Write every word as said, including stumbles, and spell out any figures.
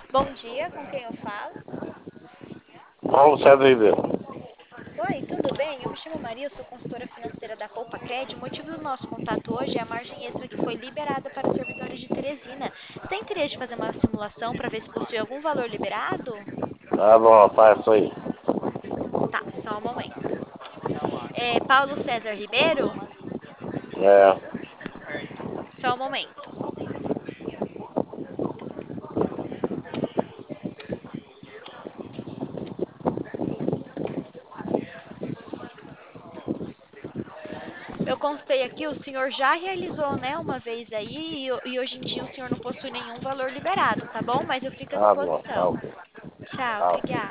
Bom dia, com quem eu falo? Paulo César Ribeiro. Oi, tudo bem? Eu me chamo Maria, eu sou consultora financeira da Poupa Cred. O motivo do nosso contato hoje é a margem extra que foi liberada para os servidores de Teresina. Você tem interesse de fazer uma simulação para ver se possui algum valor liberado? Tá bom, passa aí. Tá, só um momento. É Paulo César Ribeiro? É, Só um momento. Eu constei aqui, o senhor já realizou, né, uma vez aí e, e hoje em dia o senhor não possui nenhum valor liberado, tá bom? Mas eu fico à tá bom, tá disposição. ok. Tchau, Tá ok. obrigada.